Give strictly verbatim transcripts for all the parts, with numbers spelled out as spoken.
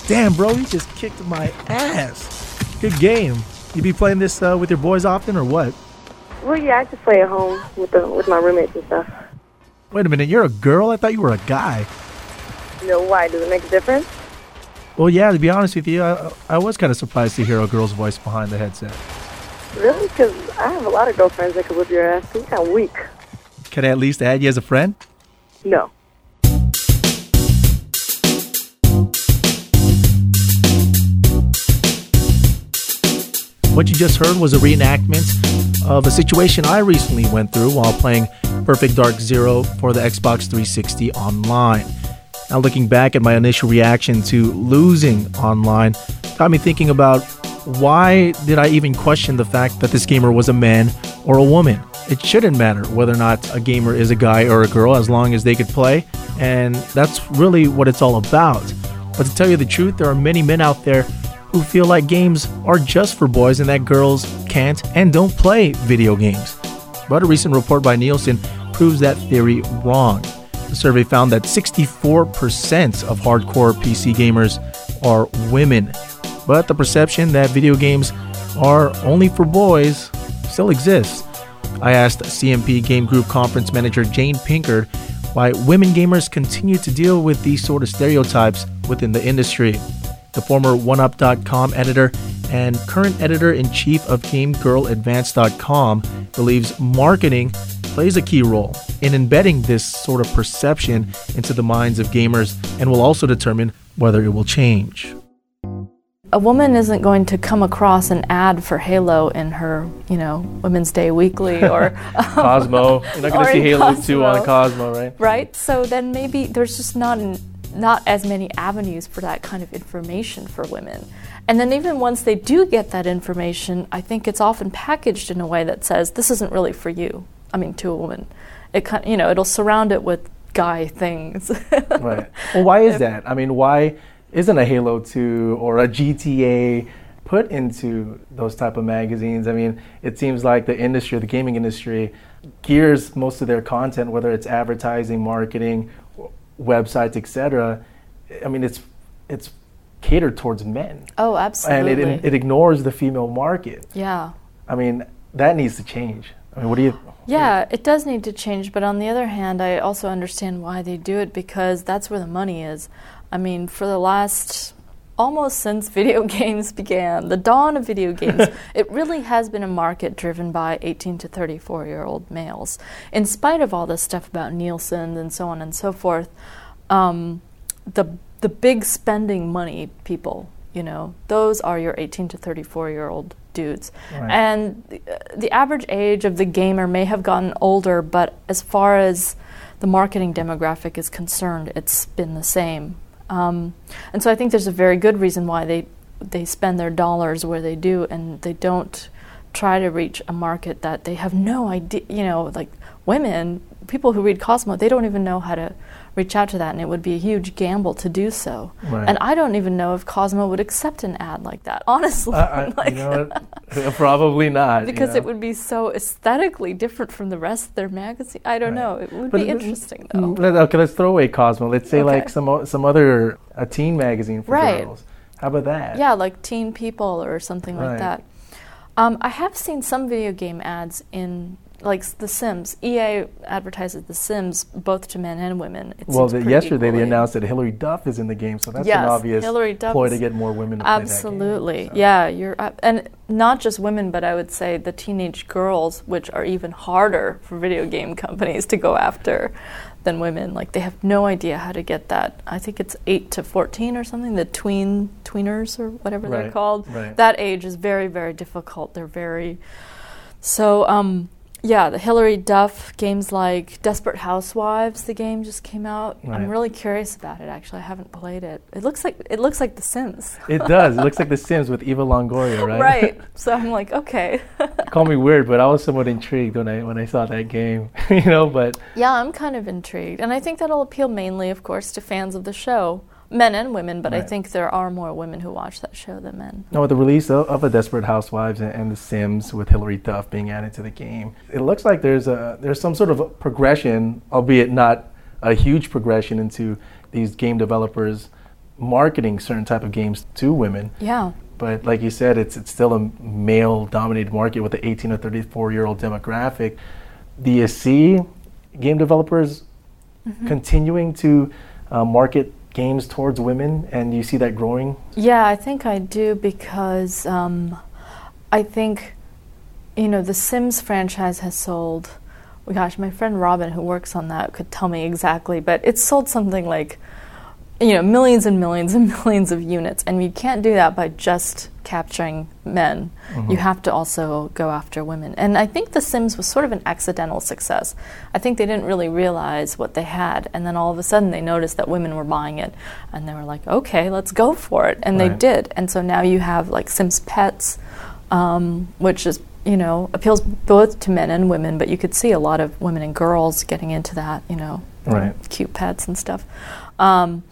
Damn, bro, you just kicked my ass. Good game. You be playing this uh, with your boys often or what? Well, yeah, I just play at home with the with my roommates and stuff. Wait a minute, you're a girl? I thought you were a guy. No, why? Does it make a difference? Well, yeah, to be honest with you, I, I was kind of surprised to hear a girl's voice behind the headset. Really? Because I have a lot of girlfriends that could whip your ass. You're kind of weak. Can I at least add you as a friend? No. What you just heard was a reenactment of a situation I recently went through while playing Perfect Dark Zero for the Xbox three sixty online. Now, looking back at my initial reaction to losing online got me thinking about why did I even question the fact that this gamer was a man or a woman? It shouldn't matter whether or not a gamer is a guy or a girl as long as they could play, and that's really what it's all about. But to tell you the truth, there are many men out there who feel like games are just for boys and that girls can't and don't play video games. But a recent report by Nielsen proves that theory wrong. The survey found that sixty-four percent of hardcore P C gamers are women. But the perception that video games are only for boys still exists. I asked C M P Game Group Conference Manager Jane Pinkard why women gamers continue to deal with these sort of stereotypes within the industry. The former one up dot com editor and current editor-in-chief of Game Girl Advance dot com believes marketing plays a key role in embedding this sort of perception into the minds of gamers and will also determine whether it will change. A woman isn't going to come across an ad for Halo in her, you know, Women's Day Weekly or Cosmo. You're not going to see Halo Cosmo. two on Cosmo, right? Right. So then maybe there's just not an, not as many avenues for that kind of information for women. And then even once they do get that information, I think it's often packaged in a way that says this isn't really for you. I mean, to a woman, it kind, you know, it'll surround it with guy things. Right. Well, why is that? I mean, why isn't a Halo two or a G T A put into those type of magazines? I mean, it seems like the industry, the gaming industry, gears most of their content, whether it's advertising, marketing, websites, et cetera. I mean, it's it's catered towards men. Oh, absolutely. And it it ignores the female market. Yeah. I mean, that needs to change. I mean, what do you? Yeah, it does need to change. But on the other hand, I also understand why they do it, because that's where the money is. I mean, for the last, almost since video games began, the dawn of video games, it really has been a market driven by eighteen to thirty-four-year-old males. In spite of all this stuff about Nielsen and so on and so forth, um, the the big spending money people, you know, those are your eighteen to thirty-four-year-old dudes. Right. And the, the average age of the gamer may have gotten older, but as far as the marketing demographic is concerned, it's been the same. Um, and so I think there's a very good reason why they they spend their dollars where they do, and they don't try to reach a market that they have no idea, you know, like women, people who read Cosmo, they don't even know how to reach out to that, and it would be a huge gamble to do so. Right. And I don't even know if Cosmo would accept an ad like that, honestly. Uh, I, like, you know what? Probably not. Because you know? It would be so aesthetically different from the rest of their magazine. I don't right. know. It would but be interesting, though. Okay, let's throw away Cosmo. Let's say okay. like some some other a teen magazine for right. girls. How about that? Yeah, like Teen People or something right. like that. Um, I have seen some video game ads in, like The Sims. E A advertises The Sims both to men and women. It well, the, yesterday equally. they announced that Hilary Duff is in the game, so that's yes, an obvious Hilary Duff ploy to get more women to absolutely. play that game. So. Yeah, you're, uh, and not just women, but I would say the teenage girls, which are even harder for video game companies to go after than women. Like, they have no idea how to get that. I think it's eight to fourteen or something, the tween tweeners or whatever right. they're called. Right. That age is very, very difficult. They're very... So, um... yeah, the Hilary Duff games like Desperate Housewives, the game just came out. Right. I'm really curious about it, actually. I haven't played it. It looks like it looks like The Sims. It does. It looks like The Sims with Eva Longoria, right? Right. So I'm like, okay. Call me weird, but I was somewhat intrigued when I when I saw that game, you know, but... Yeah, I'm kind of intrigued. And I think that'll appeal mainly, of course, to fans of the show. Men and women, but right. I think there are more women who watch that show than men. No, with the release of, of a Desperate Housewives and, and The Sims with Hilary Duff being added to the game, it looks like there's a there's some sort of a progression, albeit not a huge progression, into these game developers marketing certain type of games to women. Yeah. But like you said, it's it's still a male-dominated market with the eighteen to thirty-four-year-old demographic. Do you see game developers mm-hmm. continuing to uh, market games towards women, and do you see that growing? Yeah, I think I do, because um, I think, you know, the Sims franchise has sold, oh gosh, my friend Robin, who works on that, could tell me exactly, but it's sold something like, you know, millions and millions and millions of units, and you can't do that by just capturing men. Mm-hmm. You have to also go after women. And I think The Sims was sort of an accidental success. I think they didn't really realize what they had, and then all of a sudden they noticed that women were buying it, and they were like, okay, let's go for it, and right. they did. And so now you have like Sims Pets, um, which is, you know, appeals both to men and women, but you could see a lot of women and girls getting into that, you know, right. cute pets and stuff. Um,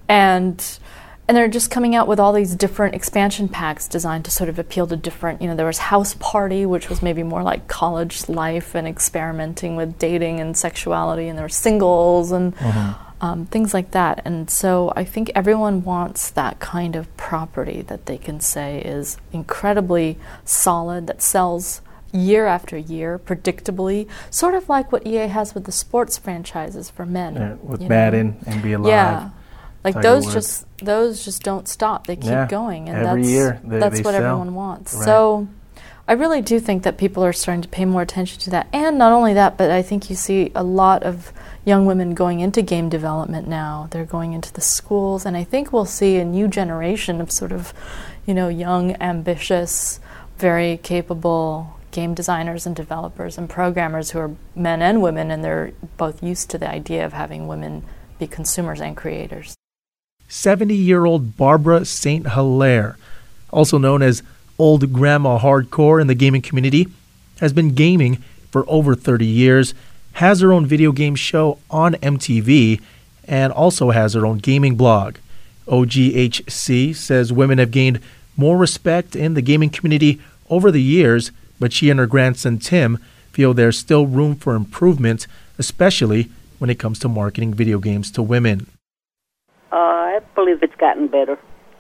and and they're just coming out with all these different expansion packs designed to sort of appeal to different, you know, there was House Party, which was maybe more like college life and experimenting with dating and sexuality, and there were singles and mm-hmm. um, things like that. And so I think everyone wants that kind of property that they can say is incredibly solid, that sells year after year, predictably, sort of like what E A has with the sports franchises for men. Yeah, with Madden, N B A Live. Yeah, like Tiger those Woods. just those just don't stop. They keep yeah. going, and Every that's year they, that's they what sell. everyone wants. Right. So I really do think that people are starting to pay more attention to that, and not only that, but I think you see a lot of young women going into game development now. They're going into the schools, and I think we'll see a new generation of sort of, you know, young, ambitious, very capable game designers and developers and programmers who are men and women, and they're both used to the idea of having women be consumers and creators. seventy-year-old Barbara Saint Hilaire, also known as Old Grandma Hardcore in the gaming community, has been gaming for over thirty years, has her own video game show on M T V, and also has her own gaming blog. O G H C says women have gained more respect in the gaming community over the years, but she and her grandson Tim feel there's still room for improvement, especially when it comes to marketing video games to women. Uh, I believe it's gotten better.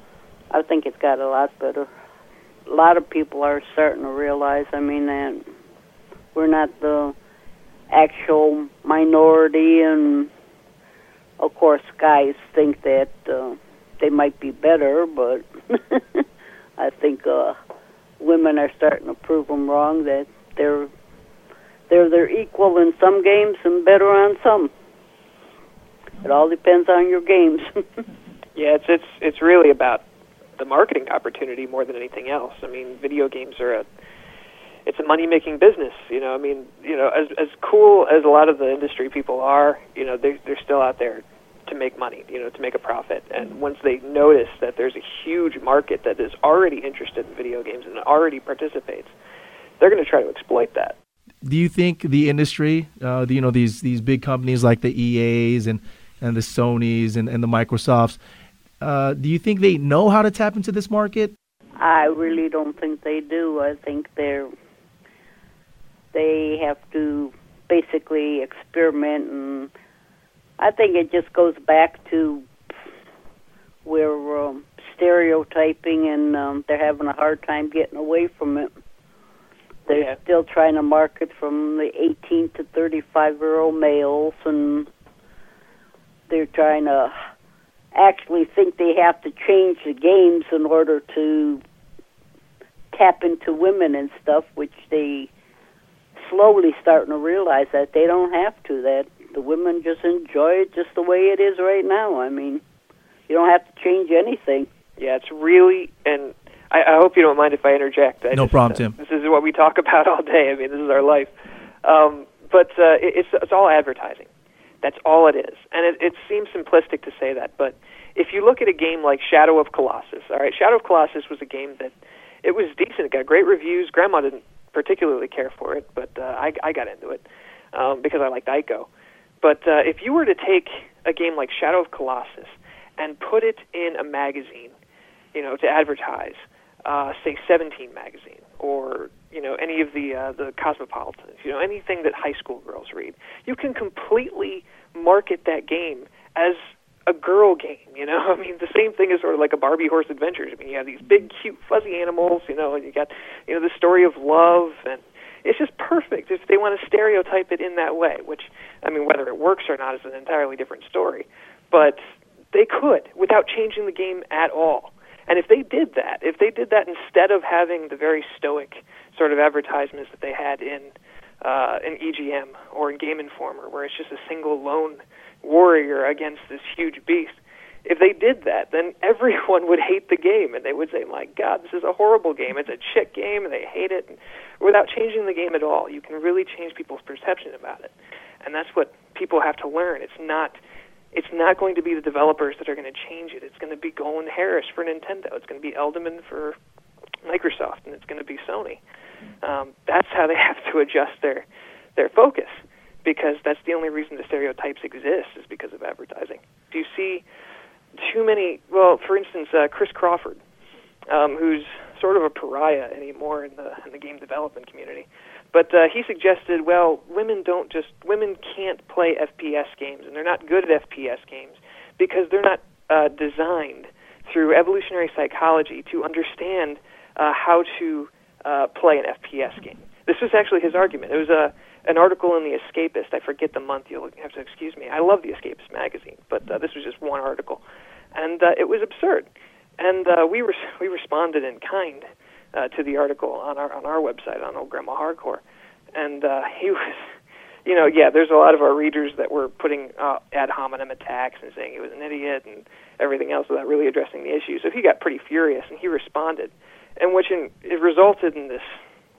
I think it's got a lot better. A lot of people are starting to realize, I mean, that we're not the actual minority, and of course guys think that uh, they might be better, but I think uh, women are starting to prove them wrong, that they're they're they're equal in some games and better on some. It all depends on your games. Yeah, it's it's it's really about the marketing opportunity more than anything else. I mean, video games are a it's a money-making business. You know, I mean, you know, as as cool as a lot of the industry people are, you know, they they're still out there to make money, you know, to make a profit. And once they notice that there's a huge market that is already interested in video games and already participates, they're going to try to exploit that. Do you think the industry, uh, the, you know, these these big companies like the E As and, and the Sonys and, and the Microsofts, uh, do you think they know how to tap into this market? I really don't think they do. I think they're they have to basically experiment, and I think it just goes back to where um, stereotyping, and um, they're having a hard time getting away from it. They're yeah. still trying to market from the eighteen to thirty-five-year-old males, and they're trying to actually think they have to change the games in order to tap into women and stuff, which they slowly starting to realize that they don't have to, that the women just enjoy it just the way it is right now. I mean, you don't have to change anything. Yeah, it's really, and I, I hope you don't mind if I interject. I no just, problem, uh, Tim. This is what we talk about all day. I mean, this is our life. Um, but uh, it, it's it's all advertising. That's all it is. And it, it seems simplistic to say that, but if you look at a game like Shadow of Colossus, all right, Shadow of Colossus was a game that, it was decent. It got great reviews. Grandma didn't particularly care for it, but uh, I, I got into it um, because I liked Ico. But uh, if you were to take a game like Shadow of Colossus and put it in a magazine, you know, to advertise, uh, say Seventeen magazine, or you know, any of the uh, the Cosmopolitans, you know, anything that high school girls read, you can completely market that game as a girl game, you know? I mean, the same thing is sort of like a Barbie Horse Adventures. I mean, you have these big, cute, fuzzy animals, you know, and you got, you know, the story of love, and it's just perfect if they want to stereotype it in that way, which, I mean, whether it works or not is an entirely different story. But they could, without changing the game at all. And if they did that, if they did that instead of having the very stoic sort of advertisements that they had in uh, in E G M or in Game Informer, where it's just a single lone warrior against this huge beast, if they did that, then everyone would hate the game, and they would say, my God, this is a horrible game. It's a chick game, and they hate it. And without changing the game at all, you can really change people's perception about it. And that's what people have to learn. It's not it's not going to be the developers that are going to change it. It's going to be Golan Harris for Nintendo. It's going to be Elderman for Microsoft, and it's going to be Sony. Um, that's how they have to adjust their their focus, because that's the only reason the stereotypes exist, is because of advertising. Do you see too many, well, for instance, uh, Chris Crawford, um, who's sort of a pariah anymore in the in the game development community, but uh, he suggested, well, women don't just, women can't play F P S games, and they're not good at F P S games because they're not uh, designed through evolutionary psychology to understand uh, how to uh, play an F P S game. This was actually his argument. It was a an article in The Escapist. I forget the month. You'll have to excuse me. I love The Escapist magazine, but uh, this was just one article, and uh, it was absurd. And uh, we res- we responded in kind uh, to the article on our on our website on Old Grandma Hardcore, and uh, he was, you know, yeah. There's a lot of our readers that were putting uh, ad hominem attacks and saying he was an idiot and everything else without really addressing the issue. So he got pretty furious, and he responded, and which in, it resulted in this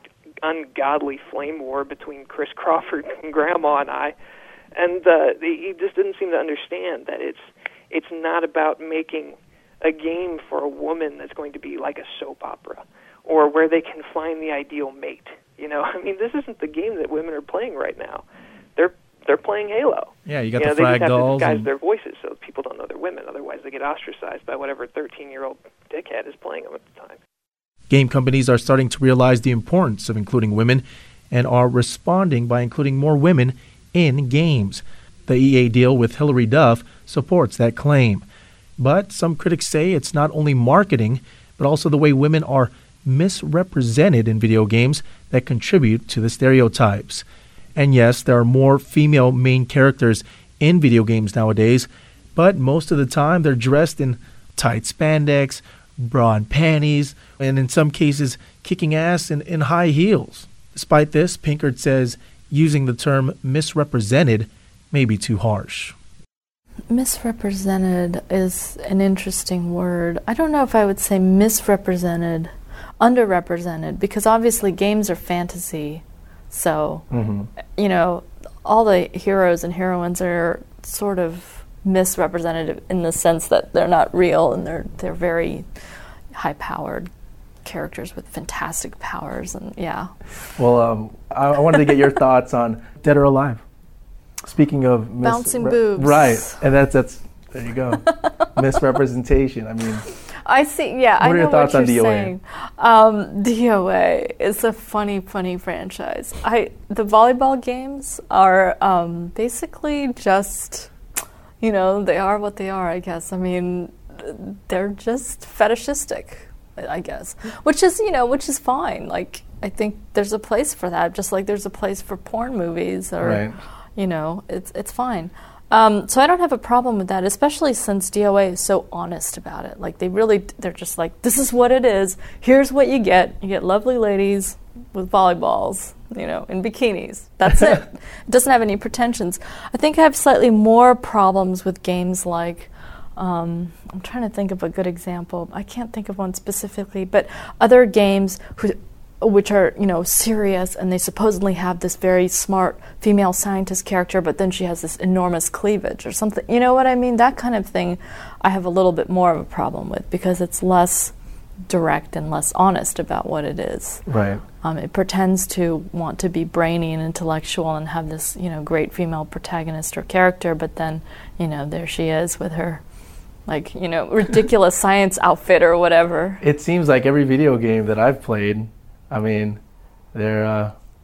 ungodly flame war between Chris Crawford and Grandma and I, and uh, the, he just didn't seem to understand that it's it's not about making a game for a woman that's going to be like a soap opera, or where they can find the ideal mate. You know, I mean, this isn't the game that women are playing right now. They're they're playing Halo. Yeah, you got you know, the frag they just have dolls to disguise and their voices so people don't know they're women. Otherwise, they get ostracized by whatever thirteen-year-old dickhead is playing them at the time. Game companies are starting to realize the importance of including women and are responding by including more women in games. The E A deal with Hilary Duff supports that claim. But some critics say it's not only marketing, but also the way women are misrepresented in video games that contribute to the stereotypes. And yes, there are more female main characters in video games nowadays, but most of the time they're dressed in tight spandex, bra and panties, and in some cases kicking ass in, in high heels. Despite this, Pinkard says using the term misrepresented may be too harsh. Misrepresented is an interesting word. I don't know if I would say misrepresented, underrepresented, because obviously games are fantasy. So, mm-hmm. you know, all the heroes and heroines are sort of misrepresented in the sense that they're not real, and they're they're very high-powered characters with fantastic powers, and yeah. Well, um, I, I wanted to get your thoughts on Dead or Alive. Speaking of mis- bouncing re- boobs, right? And that's that's there you go, misrepresentation. I mean, I see. Yeah, what I are know your thoughts what on you're D O A? saying. Um, D O A is a funny, funny franchise. I the volleyball games are um, basically just, you know, they are what they are. I guess. I mean, they're just fetishistic, I guess, which is you know, which is fine. Like I think there's a place for that, just like there's a place for porn movies or. Right. You know, it's it's fine. Um, so I don't have a problem with that, especially since D O A is so honest about it. Like they really, they're just like, this is what it is. Here's what you get. You get lovely ladies with volleyballs, you know, in bikinis. That's it. It doesn't have any pretensions. I think I have slightly more problems with games like, um, I'm trying to think of a good example. I can't think of one specifically, but other games who, which are, you know, serious, and they supposedly have this very smart female scientist character, but then she has this enormous cleavage or something. You know what I mean? That kind of thing I have a little bit more of a problem with because it's less direct and less honest about what it is. Right. Um, it pretends to want to be brainy and intellectual and have this, you know, great female protagonist or character, but then, you know, there she is with her, like, you know, ridiculous science outfit or whatever. It seems like every video game that I've played, I mean, they're, uh,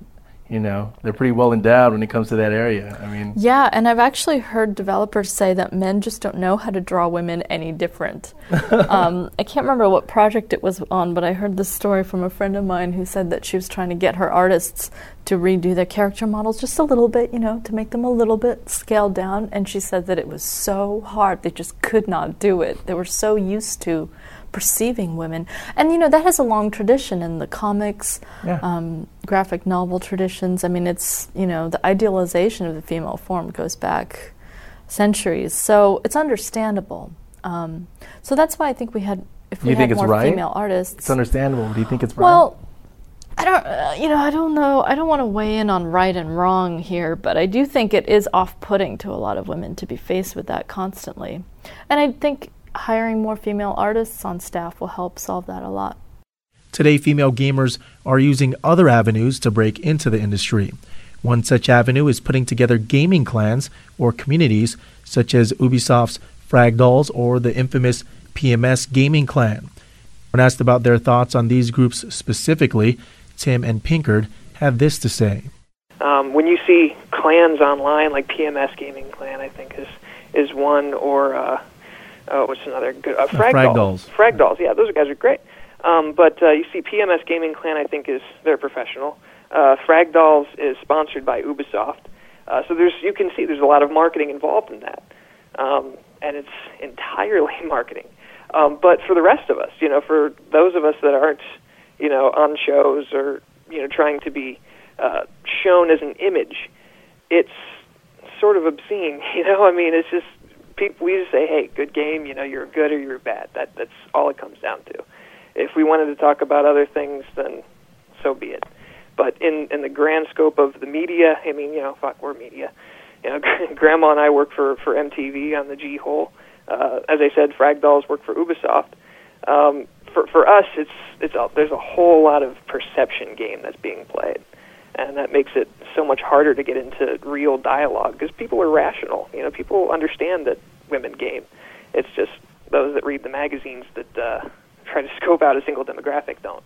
You know, they're pretty well endowed when it comes to that area. I mean, yeah, and I've actually heard developers say that men just don't know how to draw women any different. um, I can't remember what project it was on, but I heard this story from a friend of mine who said that she was trying to get her artists to redo their character models just a little bit, you know, to make them a little bit scaled down. And she said that it was so hard, they just could not do it. They were so used to perceiving women. And, you know, that has a long tradition in the comics, yeah. um, graphic novel traditions. I mean, it's, you know, the idealization of the female form goes back centuries. So it's understandable. Um, so that's why I think we had, if we you had think more it's right? female artists. It's understandable. Do you think it's right? Well, I don't, uh, you know, I don't know. I don't want to weigh in on right and wrong here, but I do think it is off-putting to a lot of women to be faced with that constantly. And I think hiring more female artists on staff will help solve that a lot. Today, female gamers are using other avenues to break into the industry. One such avenue is putting together gaming clans or communities, such as Ubisoft's Frag Dolls or the infamous P M S Gaming Clan. When asked about their thoughts on these groups specifically, Tim and Pinkard have this to say. Um, when you see clans online, like P M S Gaming Clan, I think is is one, or uh, oh, what's another good? Uh, Frag, uh, Frag Dolls. Dolls. Frag Dolls, yeah, those guys are great. Um, but uh, you see P M S Gaming Clan, I think, is they're professional. Uh, Frag Dolls is sponsored by Ubisoft. Uh, so there's you can see there's a lot of marketing involved in that. Um, and it's entirely marketing. Um, but for the rest of us, you know, for those of us that aren't, you know, on shows or, you know, trying to be uh, shown as an image, it's sort of obscene, you know? I mean, it's just, people, we just say, hey, good game, you know, you're good or you're bad. That That's all it comes down to. If we wanted to talk about other things, then so be it. But in, in the grand scope of the media, I mean, you know, fuck, we're media. You know, Grandma and I work for, for M T V on the G-Hole. Uh, as I said, Frag Dolls work for Ubisoft. Um, for for us, it's it's a, there's a whole lot of perception game that's being played, and that makes it so much harder to get into real dialogue because people are rational. You know, people understand that women game. It's just those that read the magazines that uh, try to scope out a single demographic don't.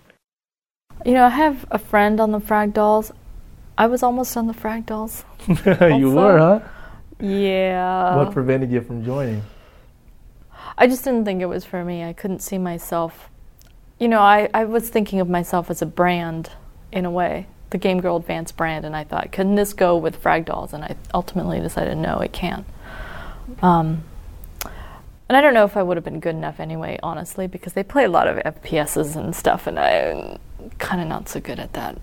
You know, I have a friend on the Frag Dolls. I was almost on the Frag Dolls. You were, huh? Yeah. What prevented you from joining? I just didn't think it was for me. I couldn't see myself. You know, I, I was thinking of myself as a brand, in a way, the Game Girl Advance brand, and I thought, couldn't this go with Frag Dolls? And I ultimately decided, no, it can't. Um, and I don't know if I would have been good enough anyway, honestly, because they play a lot of F P S's and stuff, and I'm kind of not so good at that.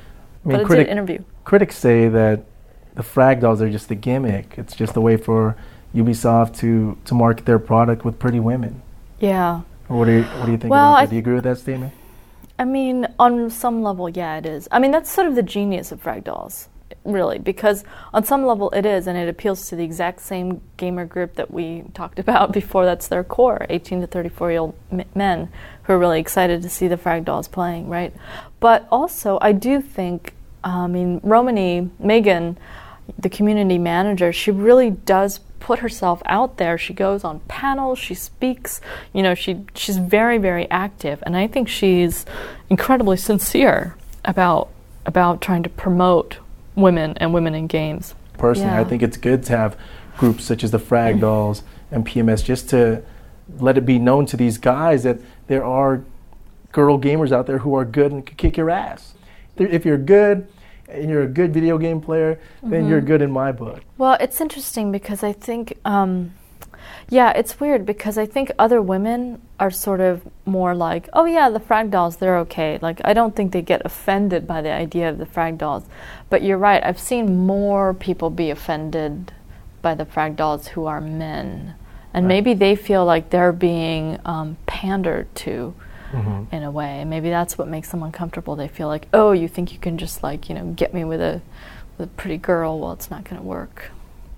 I mean, but critic, I did interview. Critics say that the Frag Dolls are just a gimmick. It's just a way for Ubisoft to, to market their product with pretty women. Yeah. What do you What do you think well, about I that? Do you agree with that statement? I mean, on some level, yeah, it is. I mean, that's sort of the genius of Frag Dolls, really, because on some level it is, and it appeals to the exact same gamer group that we talked about before. That's their core, eighteen to thirty-four-year-old m- men who are really excited to see the Frag Dolls playing, right? But also, I do think, I mean, Romany, Megan, the community manager, she really does put herself out there. She goes on panels, she speaks, you know, she she's very, very active, and I think she's incredibly sincere about about trying to promote women and women in games. Personally, yeah. I think it's good to have groups such as the Frag Dolls and P M S just to let it be known to these guys that there are girl gamers out there who are good and can kick your ass. If you're good and you're a good video game player, then mm-hmm. you're good in my book. Well, it's interesting because I think, um, yeah, it's weird because I think other women are sort of more like, oh yeah, the Frag Dolls, they're okay. Like, I don't think they get offended by the idea of the Frag Dolls. But you're right, I've seen more people be offended by the Frag Dolls who are men. And right. maybe they feel like they're being um, pandered to. Mm-hmm. in a way. Maybe that's what makes them uncomfortable. They feel like, oh, you think you can just like, you know, get me with a with a pretty girl. Well, it's not going to work.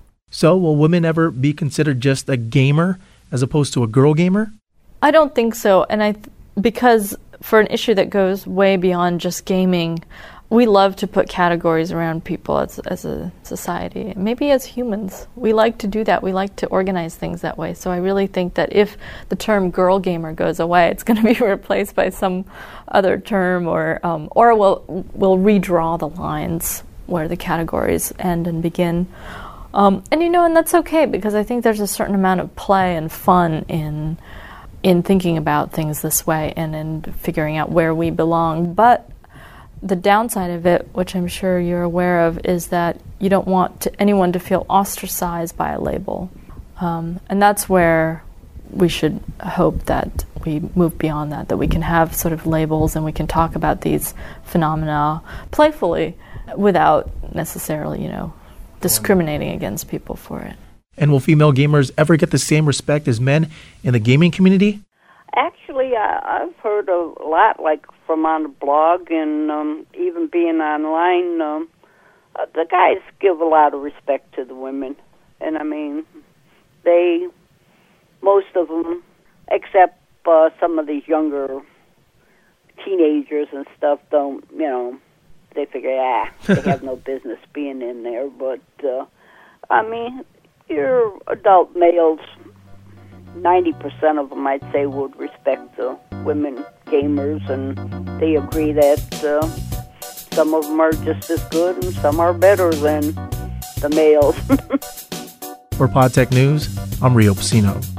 So will women ever be considered just a gamer as opposed to a girl gamer? I don't think so. And I, th- because for an issue that goes way beyond just gaming, we love to put categories around people as as a society. Maybe as humans, we like to do that. We like to organize things that way. So I really think that if the term girl gamer goes away, it's going to be replaced by some other term, or um, or we'll we'll redraw the lines where the categories end and begin. Um, and you know, and that's okay, because I think there's a certain amount of play and fun in in thinking about things this way and in figuring out where we belong. But the downside of it, which I'm sure you're aware of, is that you don't want to, anyone to feel ostracized by a label. Um, and that's where we should hope that we move beyond that, that we can have sort of labels and we can talk about these phenomena playfully without necessarily, you know, discriminating against people for it. And will female gamers ever get the same respect as men in the gaming community? Actually, I, I've heard a lot, like from on the blog and um, even being online. Um, uh, the guys give a lot of respect to the women, and I mean, they, most of them, except uh, some of these younger teenagers and stuff, don't, you know, they figure, ah, they have no business being in there. But uh, I mean, your adult males, ninety percent of them, I'd say, would respect the women gamers, and they agree that uh, some of them are just as good and some are better than the males. For PodTech News, I'm Rio Pacino.